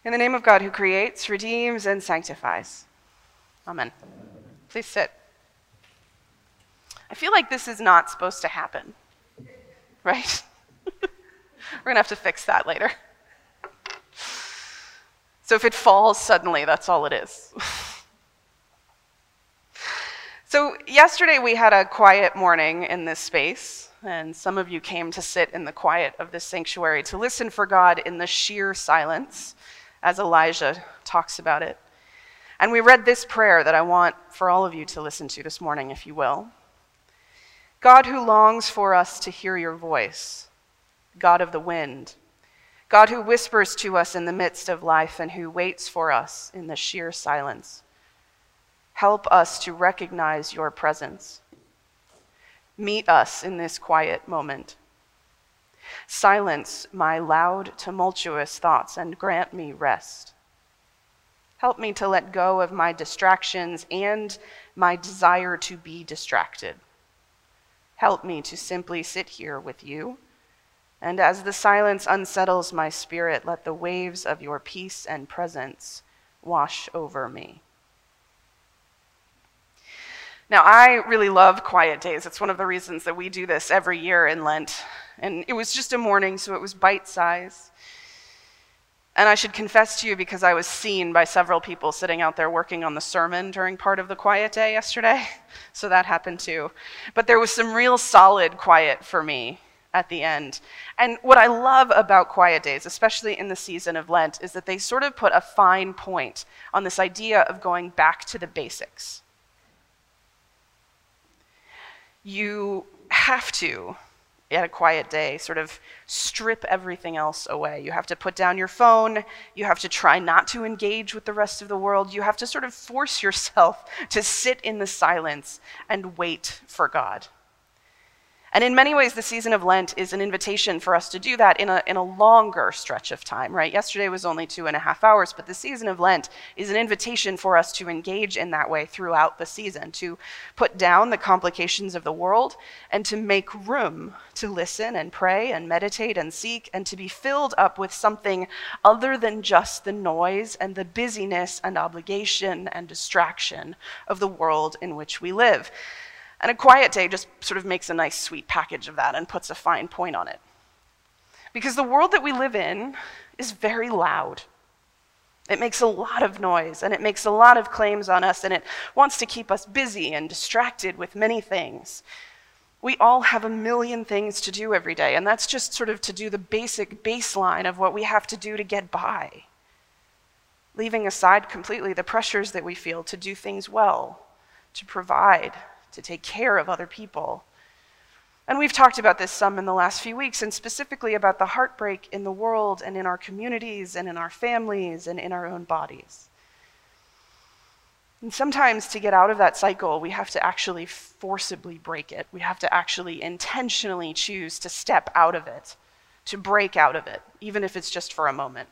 In the name of God who creates, redeems, and sanctifies. Amen. Please sit. I feel like this is not supposed to happen, right? We're going to have to fix that later. So if it falls suddenly, that's all it is. So yesterday we had a quiet morning in this space, and some of you came to sit in the quiet of this sanctuary to listen for God in the sheer silence, as Elijah talks about it. And we read this prayer that I want for all of you to listen to this morning, if you will. God who longs for us to hear your voice, God of the wind, God who whispers to us in the midst of life and who waits for us in the sheer silence. Help us to recognize your presence. Meet us in this quiet moment. Silence my loud, tumultuous thoughts and grant me rest. Help me to let go of my distractions and my desire to be distracted. Help me to simply sit here with you, and as the silence unsettles my spirit, let the waves of your peace and presence wash over me. Now, I really love quiet days. It's one of the reasons that we do this every year in Lent. And it was just a morning, so it was bite-sized. And I should confess to you, because I was seen by several people sitting out there working on the sermon during part of the quiet day yesterday. So that happened too. But there was some real solid quiet for me at the end. And what I love about quiet days, especially in the season of Lent, is that they sort of put a fine point on this idea of going back to the basics. You have to, at a quiet day, sort of strip everything else away. You have to put down your phone. You have to try not to engage with the rest of the world. You have to sort of force yourself to sit in the silence and wait for God. And in many ways, the season of Lent is an invitation for us to do that in a longer stretch of time, right? Yesterday was only 2.5 hours, but the season of Lent is an invitation for us to engage in that way throughout the season, to put down the complications of the world and to make room to listen and pray and meditate and seek and to be filled up with something other than just the noise and the busyness and obligation and distraction of the world in which we live. And a quiet day just sort of makes a nice sweet package of that and puts a fine point on it. Because the world that we live in is very loud. It makes a lot of noise and it makes a lot of claims on us and it wants to keep us busy and distracted with many things. We all have a million things to do every day, and that's just sort of to do the basic baseline of what we have to do to get by. Leaving aside completely the pressures that we feel to do things well, to provide, to take care of other people. And we've talked about this some in the last few weeks, and specifically about the heartbreak in the world and in our communities and in our families and in our own bodies. And sometimes to get out of that cycle, we have to actually forcibly break it. We have to actually intentionally choose to step out of it, to break out of it, even if it's just for a moment.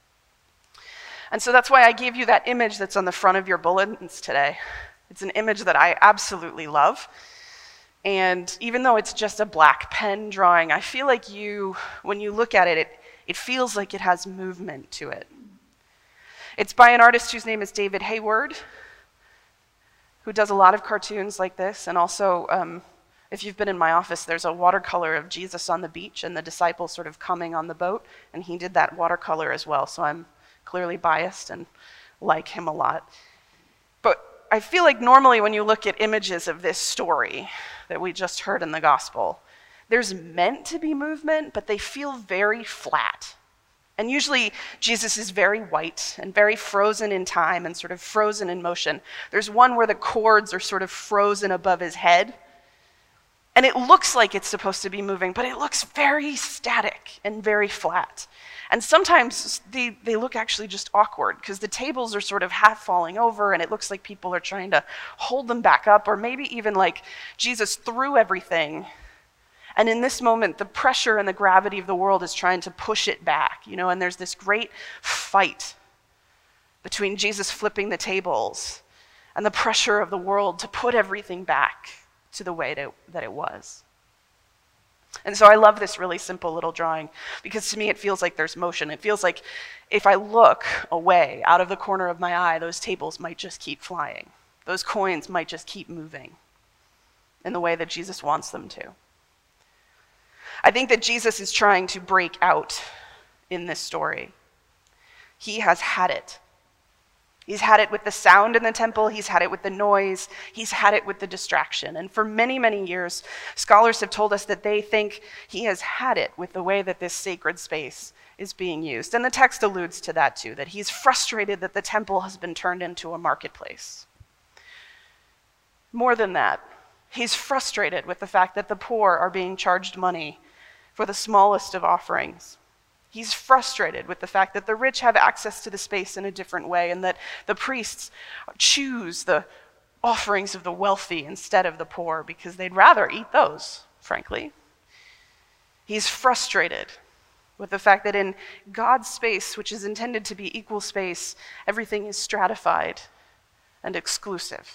And so that's why I gave you that image that's on the front of your bulletins today. It's an image that I absolutely love. And even though it's just a black pen drawing, I feel like when you look at it, it feels like it has movement to it. It's by an artist whose name is David Hayward, who does a lot of cartoons like this. And also, if you've been in my office, there's a watercolor of Jesus on the beach and the disciples sort of coming on the boat. And he did that watercolor as well. So I'm clearly biased and like him a lot. But I feel like normally when you look at images of this story that we just heard in the gospel, there's meant to be movement, but they feel very flat. And usually Jesus is very white and very frozen in time and sort of frozen in motion. There's one where the chords are sort of frozen above his head. And it looks like it's supposed to be moving, but it looks very static and very flat. And sometimes they look actually just awkward because the tables are sort of half falling over and it looks like people are trying to hold them back up, or maybe even like Jesus threw everything. And in this moment, the pressure and the gravity of the world is trying to push it back, and there's this great fight between Jesus flipping the tables and the pressure of the world to put everything back to the way that it was. And so I love this really simple little drawing because to me it feels like there's motion. It feels like if I look away out of the corner of my eye, those tables might just keep flying. Those coins might just keep moving in the way that Jesus wants them to. I think that Jesus is trying to break out in this story. He has had it. He's had it with the sound in the temple. He's had it with the noise. He's had it with the distraction. And for many, many years, scholars have told us that they think he has had it with the way that this sacred space is being used. And the text alludes to that too, that he's frustrated that the temple has been turned into a marketplace. More than that, he's frustrated with the fact that the poor are being charged money for the smallest of offerings. He's frustrated with the fact that the rich have access to the space in a different way and that the priests choose the offerings of the wealthy instead of the poor because they'd rather eat those, frankly. He's frustrated with the fact that in God's space, which is intended to be equal space, everything is stratified and exclusive.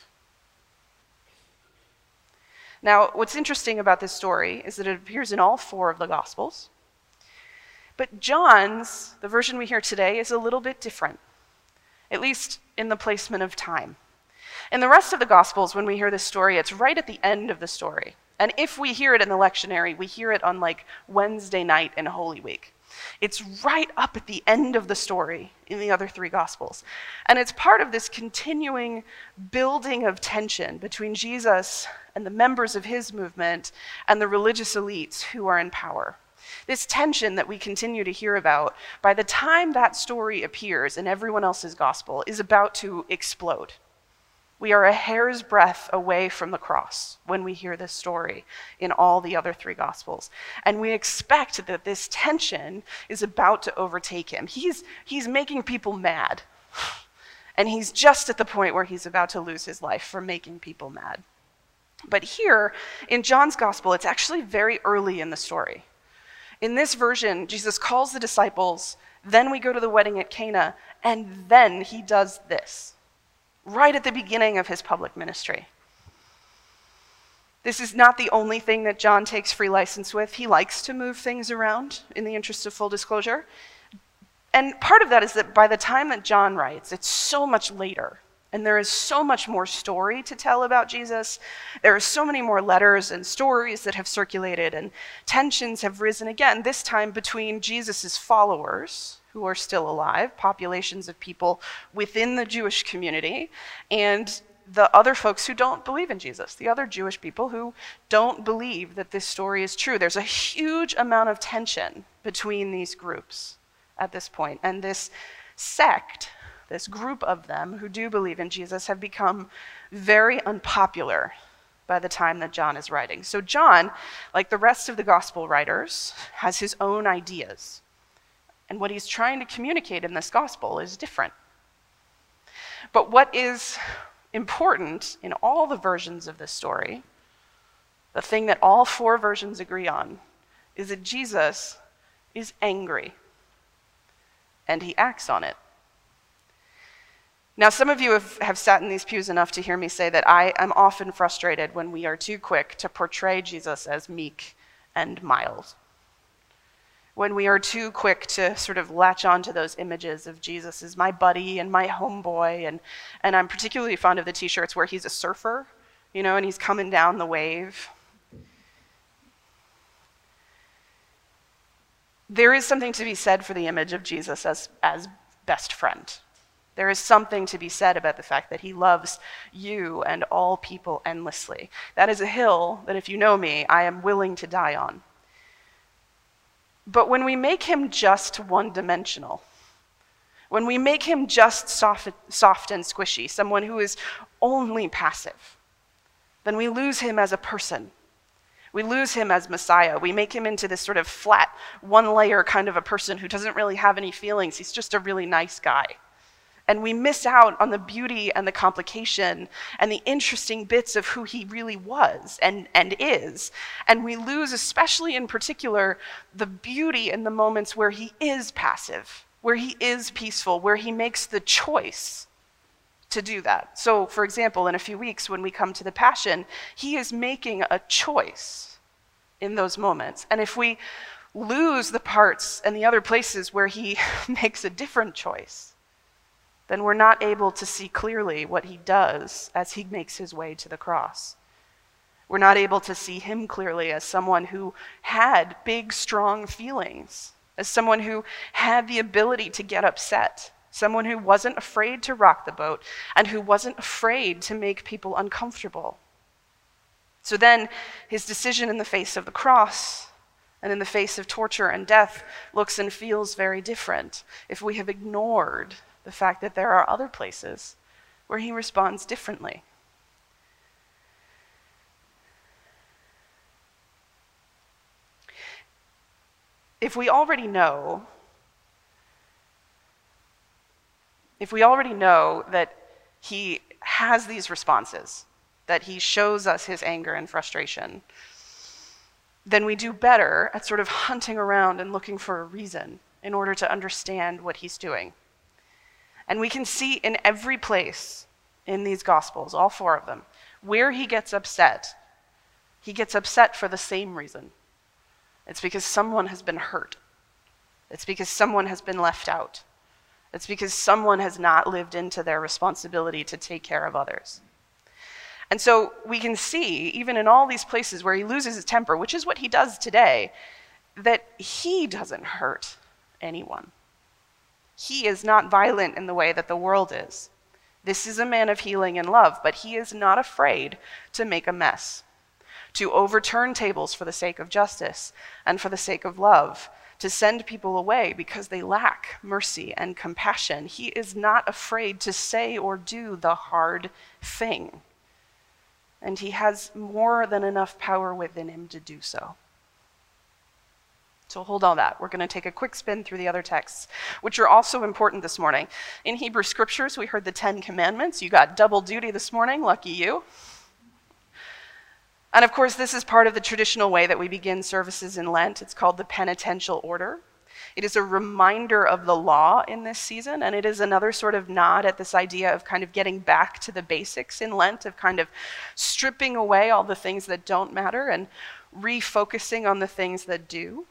Now, what's interesting about this story is that it appears in all 4 of the Gospels. But John's, the version we hear today, is a little bit different, at least in the placement of time. In the rest of the Gospels, when we hear this story, it's right at the end of the story. And if we hear it in the lectionary, we hear it on like Wednesday night in Holy Week. It's right up at the end of the story in the other 3 Gospels. And it's part of this continuing building of tension between Jesus and the members of his movement and the religious elites who are in power. This tension that we continue to hear about, by the time that story appears in everyone else's gospel, is about to explode. We are a hair's breadth away from the cross when we hear this story in all the other 3 Gospels. And we expect that this tension is about to overtake him. He's making people mad. And he's just at the point where he's about to lose his life for making people mad. But here, in John's Gospel, it's actually very early in the story. In this version, Jesus calls the disciples, then we go to the wedding at Cana, and then he does this, right at the beginning of his public ministry. This is not the only thing that John takes free license with. He likes to move things around in the interest of full disclosure. And part of that is that by the time that John writes, it's so much later. And there is so much more story to tell about Jesus. There are so many more letters and stories that have circulated, and tensions have risen again, this time between Jesus' followers, who are still alive, populations of people within the Jewish community, and the other folks who don't believe in Jesus, the other Jewish people who don't believe that this story is true. There's a huge amount of tension between these groups at this point, and this sect, this group of them who do believe in Jesus, have become very unpopular by the time that John is writing. So John, like the rest of the gospel writers, has his own ideas. And what he's trying to communicate in this gospel is different. But what is important in all the versions of this story, the thing that all 4 versions agree on, is that Jesus is angry. And he acts on it. Now, some of you have sat in these pews enough to hear me say that I am often frustrated when we are too quick to portray Jesus as meek and mild. When we are too quick to sort of latch onto those images of Jesus as my buddy and my homeboy, and I'm particularly fond of the t-shirts where he's a surfer, and he's coming down the wave. There is something to be said for the image of Jesus as best friend. There is something to be said about the fact that he loves you and all people endlessly. That is a hill that, if you know me, I am willing to die on. But when we make him just one-dimensional, when we make him just soft and squishy, someone who is only passive, then we lose him as a person. We lose him as Messiah. We make him into this sort of flat, one-layer kind of a person who doesn't really have any feelings. He's just a really nice guy. And we miss out on the beauty and the complication and the interesting bits of who he really was and is. And we lose, especially in particular, the beauty in the moments where he is passive, where he is peaceful, where he makes the choice to do that. So, for example, in a few weeks when we come to the Passion, he is making a choice in those moments. And if we lose the parts and the other places where he makes a different choice, then we're not able to see clearly what he does as he makes his way to the cross. We're not able to see him clearly as someone who had big, strong feelings, as someone who had the ability to get upset, someone who wasn't afraid to rock the boat, and who wasn't afraid to make people uncomfortable. So then his decision in the face of the cross and in the face of torture and death looks and feels very different if we have ignored the fact that there are other places where he responds differently. If we already know that he has these responses, that he shows us his anger and frustration, then we do better at sort of hunting around and looking for a reason in order to understand what he's doing. And we can see in every place in these Gospels, all 4 of them, where he gets upset for the same reason. It's because someone has been hurt. It's because someone has been left out. It's because someone has not lived into their responsibility to take care of others. And so we can see, even in all these places where he loses his temper, which is what he does today, that he doesn't hurt anyone. He is not violent in the way that the world is. This is a man of healing and love, but he is not afraid to make a mess, to overturn tables for the sake of justice and for the sake of love, to send people away because they lack mercy and compassion. He is not afraid to say or do the hard thing. And he has more than enough power within him to do so. So hold all that. We're going to take a quick spin through the other texts, which are also important this morning. In Hebrew Scriptures, we heard the 10 Commandments. You got double duty this morning. Lucky you. And of course, this is part of the traditional way that we begin services in Lent. It's called the penitential order. It is a reminder of the law in this season, and it is another sort of nod at this idea of kind of getting back to the basics in Lent, of kind of stripping away all the things that don't matter and refocusing on the things that do.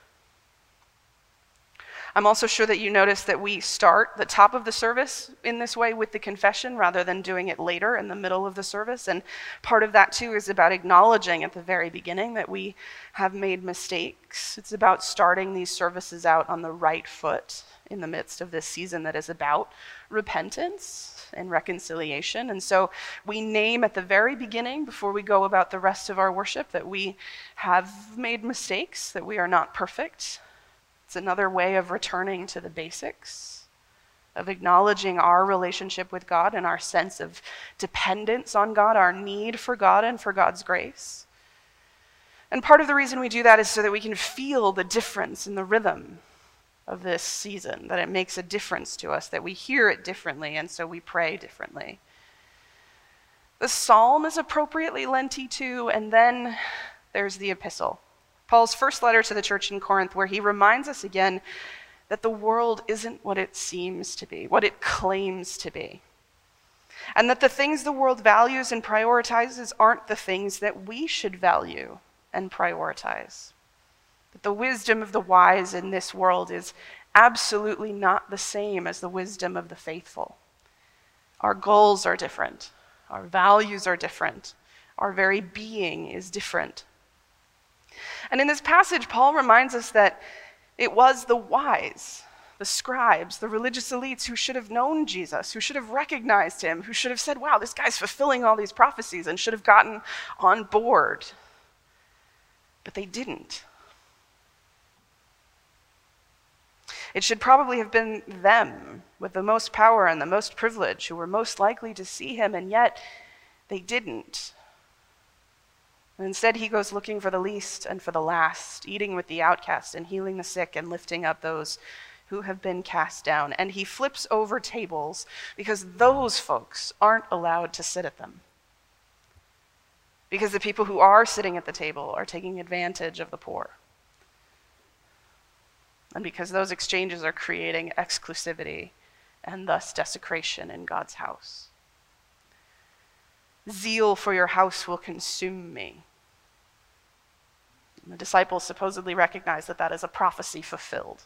I'm also sure that you notice that we start the top of the service in this way with the confession rather than doing it later in the middle of the service. And part of that too is about acknowledging at the very beginning that we have made mistakes. It's about starting these services out on the right foot in the midst of this season that is about repentance and reconciliation. And so we name at the very beginning, before we go about the rest of our worship, that we have made mistakes, that we are not perfect. It's another way of returning to the basics, of acknowledging our relationship with God and our sense of dependence on God, our need for God and for God's grace. And part of the reason we do that is so that we can feel the difference in the rhythm of this season, that it makes a difference to us, that we hear it differently, and so we pray differently. The psalm is appropriately Lenten too, and then there's the epistle. Paul's first letter to the church in Corinth, where he reminds us again that the world isn't what it seems to be, what it claims to be. And that the things the world values and prioritizes aren't the things that we should value and prioritize. That the wisdom of the wise in this world is absolutely not the same as the wisdom of the faithful. Our goals are different. Our values are different. Our very being is different. And in this passage, Paul reminds us that it was the wise, the scribes, the religious elites who should have known Jesus, who should have recognized him, who should have said, wow, this guy's fulfilling all these prophecies, and should have gotten on board. But they didn't. It should probably have been them with the most power and the most privilege who were most likely to see him, and yet they didn't. And instead, he goes looking for the least and for the last, eating with the outcast and healing the sick and lifting up those who have been cast down. And he flips over tables because those folks aren't allowed to sit at them. Because the people who are sitting at the table are taking advantage of the poor. And because those exchanges are creating exclusivity and thus desecration in God's house. Zeal for your house will consume me. And the disciples supposedly recognize that that is a prophecy fulfilled.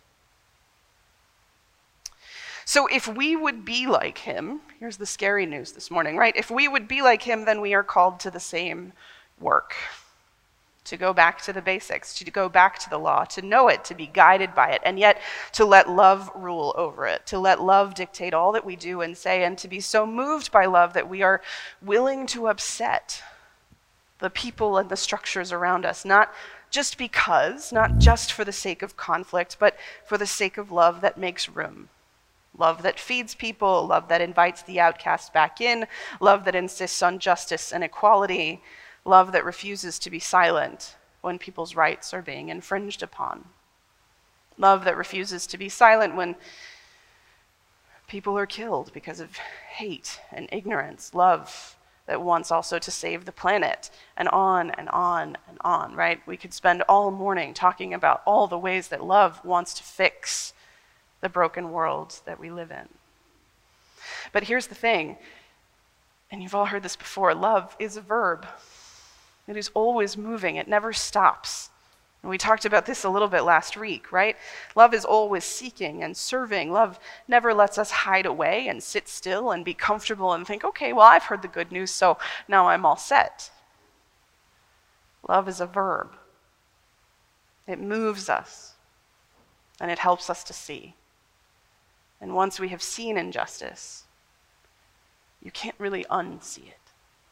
So if we would be like him, here's the scary news this morning, right? If we would be like him, then we are called to the same work. To go back to the basics, to go back to the law, to know it, to be guided by it, and yet to let love rule over it, to let love dictate all that we do and say, and to be so moved by love that we are willing to upset the people and the structures around us, not just because, not just for the sake of conflict, but for the sake of love that makes room. Love that feeds people, love that invites the outcast back in, love that insists on justice and equality, love that refuses to be silent when people's rights are being infringed upon. Love that refuses to be silent when people are killed because of hate and ignorance. Love that wants also to save the planet, and on and on and on, right? We could spend all morning talking about all the ways that love wants to fix the broken world that we live in. But here's the thing, and you've all heard this before, love is a verb. It is always moving, it never stops. And we talked about this a little bit last week, right? Love is always seeking and serving. Love never lets us hide away and sit still and be comfortable and think, okay, well, I've heard the good news, so now I'm all set. Love is a verb. It moves us, and it helps us to see. And once we have seen injustice, you can't really unsee it.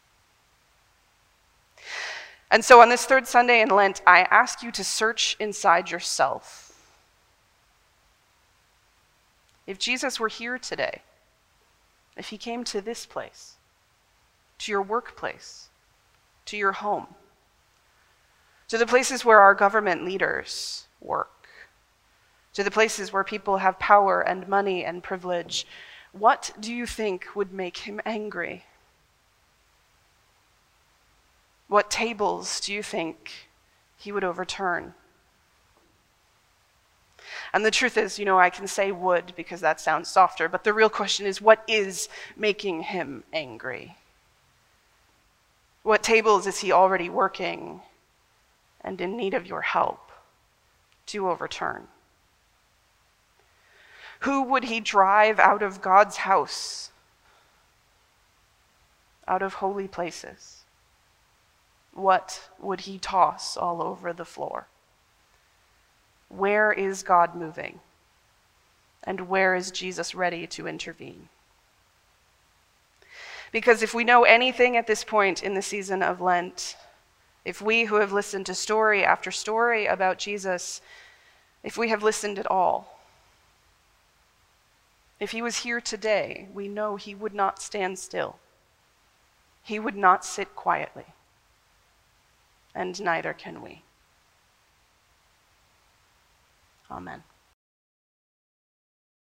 And so on this third Sunday in Lent, I ask you to search inside yourself. If Jesus were here today, if he came to this place, to your workplace, to your home, to the places where our government leaders work, to the places where people have power and money and privilege, what do you think would make him angry? What tables do you think he would overturn? And the truth is, I can say would because that sounds softer, but the real question is, what is making him angry? What tables is he already working and in need of your help to overturn? Who would he drive out of God's house, out of holy places? What would he toss all over the floor? Where is God moving? And where is Jesus ready to intervene? Because if we know anything at this point in the season of Lent, if we who have listened to story after story about Jesus, if we have listened at all, if he was here today, we know he would not stand still. He would not sit quietly. And neither can we. Amen.